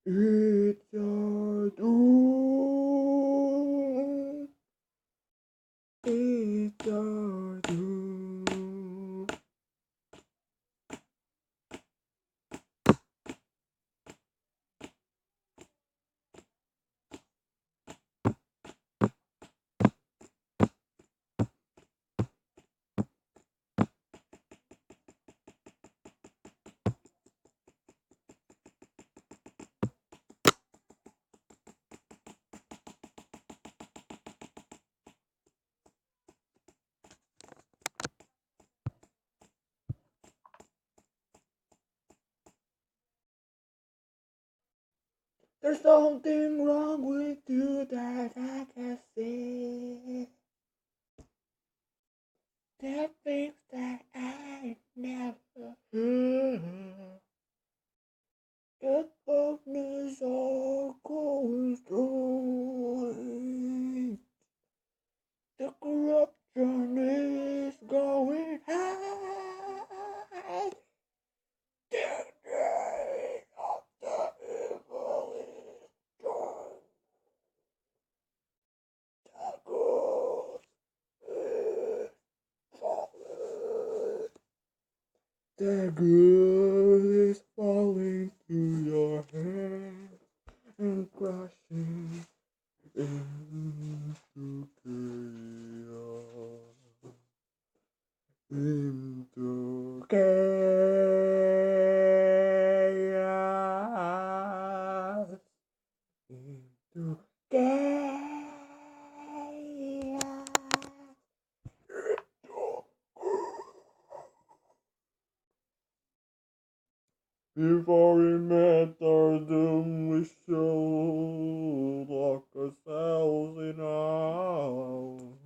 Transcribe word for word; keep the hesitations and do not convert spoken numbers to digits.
It's your doom. It's your doom. There's something wrong with you that I can see. There are things that I never heard. The darkness all going through. The corruption is going high. The day of the evil is done. The good is falling. The good is falling through your hands and crashing into chaos. Into chaos. Into chaos. Before we met our doom, we should lock ourselves in a house.